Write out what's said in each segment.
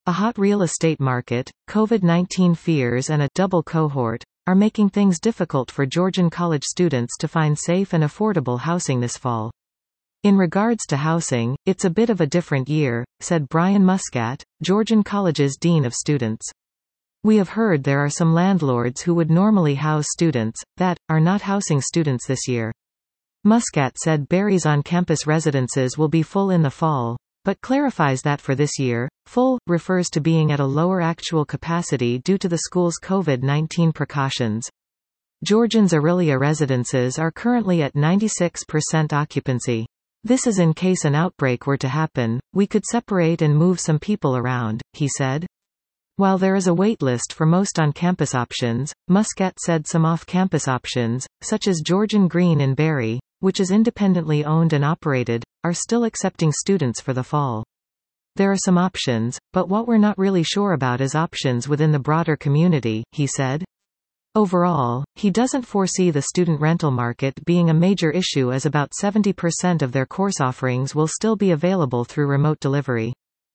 A hot real estate market, COVID-19 fears and a double cohort are making things difficult for Georgian college students to find safe and affordable housing this fall. In regards to housing, it's a bit of a different year, said Brian Muscat, Georgian College's Dean of Students. We have heard there are some landlords who would normally house students, that are not housing students this year. Muscat said Barry's on-campus residences will be full in the fall, but clarifies that for this year, full refers to being at a lower actual capacity due to the school's COVID-19 precautions. Georgians' Aurelia residences are currently at 96% occupancy. This is in case an outbreak were to happen, we could separate and move some people around, he said. While there is a wait list for most on-campus options, Muscat said some off-campus options, such as Georgian Green in Barrie, which is independently owned and operated, are still accepting students for the fall. There are some options, but what we're not really sure about is options within the broader community, he said. Overall, he doesn't foresee the student rental market being a major issue as about 70% of their course offerings will still be available through remote delivery.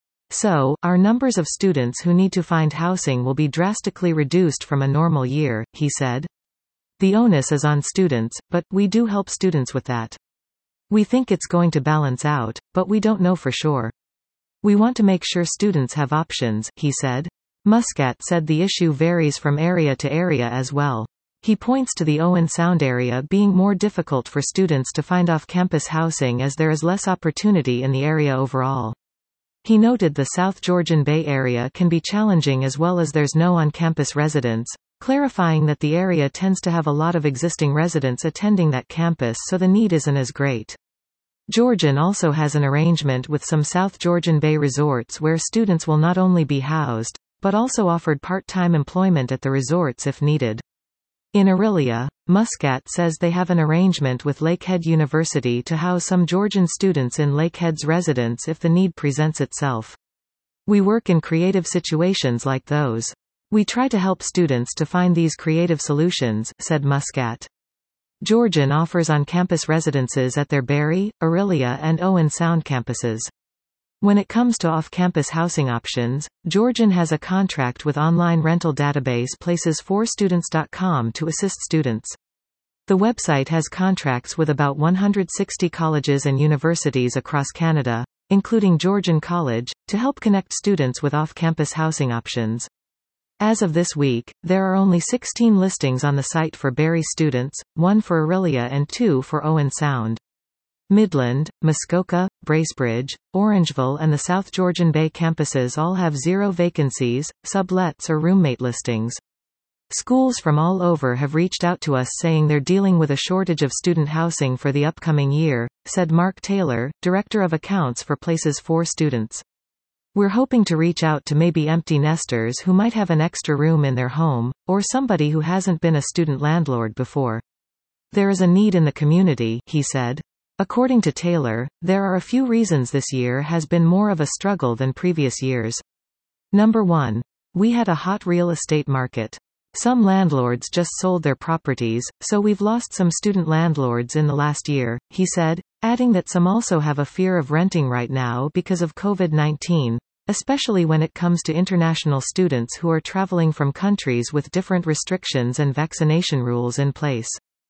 So, our numbers of students who need to find housing will be drastically reduced from a normal year, he said. The onus is on students, but we do help students with that. We think it's going to balance out, but we don't know for sure. We want to make sure students have options, he said. Muscat said the issue varies from area to area as well. He points to the Owen Sound area being more difficult for students to find off-campus housing as there is less opportunity in the area overall. He noted the South Georgian Bay area can be challenging as well as there's no on-campus residents, clarifying that the area tends to have a lot of existing residents attending that campus so the need isn't as great. Georgian also has an arrangement with some South Georgian Bay resorts where students will not only be housed, but also offered part-time employment at the resorts if needed. In Aurelia, Muscat says they have an arrangement with Lakehead University to house some Georgian students in Lakehead's residence if the need presents itself. We work in creative situations like those. We try to help students to find these creative solutions, said Muscat. Georgian offers on-campus residences at their Barrie, Aurelia and Owen Sound campuses. When it comes to off-campus housing options, Georgian has a contract with online rental database Places4Students.com to assist students. The website has contracts with about 160 colleges and universities across Canada, including Georgian College, to help connect students with off-campus housing options. As of this week, there are only 16 listings on the site for Barrie students, 1 for Aurelia and 2 for Owen Sound. Midland, Muskoka, Bracebridge, Orangeville and the South Georgian Bay campuses all have 0 vacancies, sublets or roommate listings. Schools from all over have reached out to us saying they're dealing with a shortage of student housing for the upcoming year, said Mark Taylor, Director of Accounts for Places for Students. We're hoping to reach out to maybe empty nesters who might have an extra room in their home, or somebody who hasn't been a student landlord before. There is a need in the community, he said. According to Taylor, there are a few reasons this year has been more of a struggle than previous years. Number 1. We had a hot real estate market. Some landlords just sold their properties, so we've lost some student landlords in the last year, he said, adding that some also have a fear of renting right now because of COVID-19, especially when it comes to international students who are traveling from countries with different restrictions and vaccination rules in place.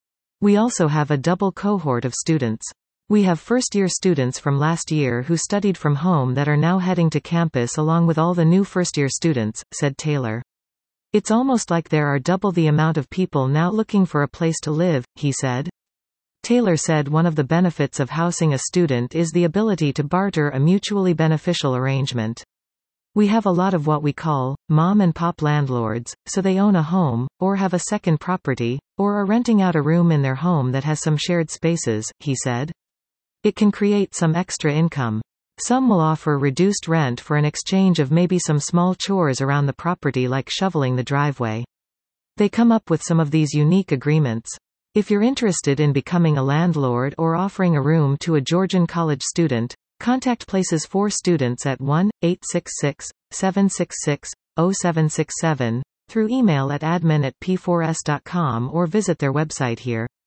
We also have a double cohort of students. We have first-year students from last year who studied from home that are now heading to campus along with all the new first-year students, said Taylor. It's almost like there are double the amount of people now looking for a place to live, he said. Taylor said one of the benefits of housing a student is the ability to barter a mutually beneficial arrangement. We have a lot of what we call mom and pop landlords, so they own a home, or have a second property, or are renting out a room in their home that has some shared spaces, he said. It can create some extra income. Some will offer reduced rent for an exchange of maybe some small chores around the property like shoveling the driveway. They come up with some of these unique agreements. If you're interested in becoming a landlord or offering a room to a Georgian college student, contact Places for Students at 1-866-766-0767, through email at admin@p4s.com or visit their website here.